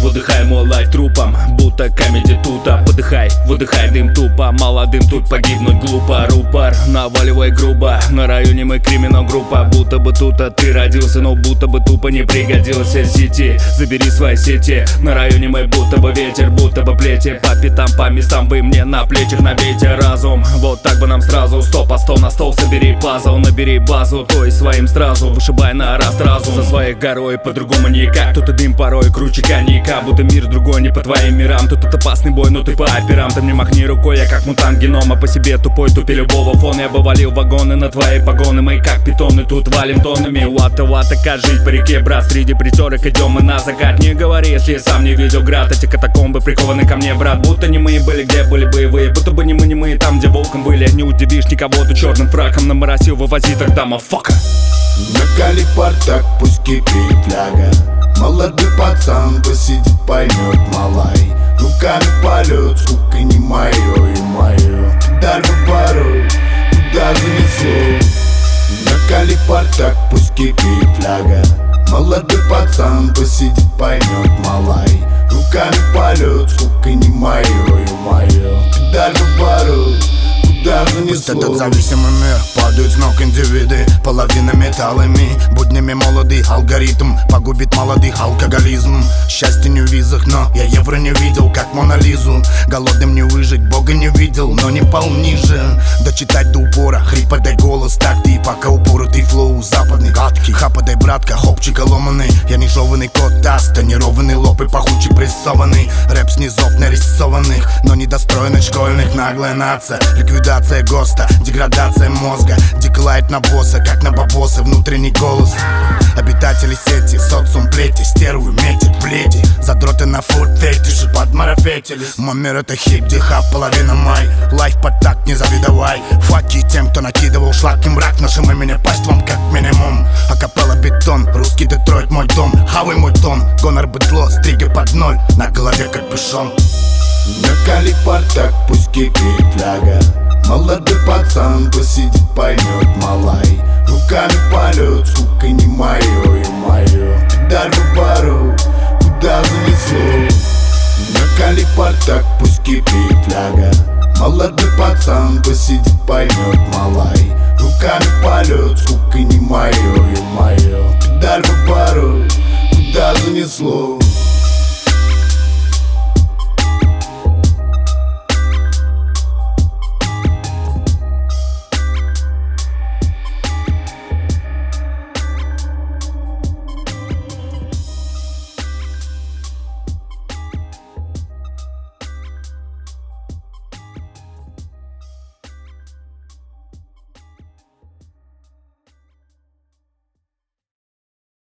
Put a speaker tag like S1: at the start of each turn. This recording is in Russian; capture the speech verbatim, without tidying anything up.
S1: выдыхай мой лайф трупом, будто камеди тута. Подыхай, выдыхай дым тупо, молодым тут погибнуть глупо. Рупор, наваливай грубо, на районе мы криминал группа. Будто бы тут а ты родился, но будто бы тупо не пригодился. Сети, забери свои сети, на районе мы будто бы ветер, будто бы плети. По пятам, по местам вы мне на плечах набейте разум. Вот так бы нам сразу, сто по сто на стол собери пазл. Набери базу, то есть своим сразу, вышибай на раз сразу. За своей горой по-другому никак, тут и дым порой круче коньяка. Будто мир другой, не по твоим мирам. Тут это опасный бой, но ты по операм. Ты мне махни рукой, я как мутант генома. По себе тупой, тупи любого фона. Я бы валил вагоны на твои погоны. Мы как питоны, тут валим тоннами. Вата-вата, как жить по реке, брат. Среди притерок идем мы на закат. Не говори, если сам не видел град. Эти катакомбы прикованы ко мне, брат. Будто не мы были, где были боевые. Будто бы не мы, не мы там, где волком были. Не удивишь никого, ты черным фраком наморосил, вывози тогда, мафака.
S2: Накали партак, пусть кипит фляга. Молодой пацан посидит, поймет, малай. Руками полет, скука не мое и мое. Дар в пару, куда занесло. Накали партак, пусть кипит фляга. Молодой пацан посидит, поймет, малай. Руками полет, скука не мое и мое. Дар в пару, куда занесло.
S3: Этот зависимый мир, падают с ног индивиды, половина металлами, буднями молодый алгоритм погубит молодых алкоголизм. Счастье не в визах, но я евро не видел, как Мона Лизу. Голодным не выжить, Бога не видел, но не пал ниже. Дочитать до упора, хрипа дай голос, так ты пока упоротый флоу западный гадкий. Хапа дай братка, хопчика ломаный. Я не жеванный кот, таст, тонированный лоб и пахучий прессованный. Рэп с низов нарисованных, но недостроенных школьных. Наглая нация, ликвидация ГОСТа, деградация мозга. Деклайт на босса, как на бабосы, внутренний голос. Обитатели сети, социум плети, стервы метят плети. Задроты на фуд-фетиши подмарафетились. Мой мир это хип, дихап, половина май. Лайф под так, не завидовай. Факи тем, кто накидывал шлак и мрак. Нашим имени пасть вам как минимум. Акапелла бетон, русский Детройт мой дом. Хавай мой тон, гонор быдло, стриги под ноль. На голове как пешон.
S2: Накали партак, пусть кипит фляга. Молодой пацан посидит, поймет, малай. Руками полет, скука не мое и мое. Дар в пару, куда занесло. Накали партак, пусть кипит фляга. Молодой пацан посидит, поймет, малай. Руками полет, скука не мое и мое. Дар в пару, куда занесло.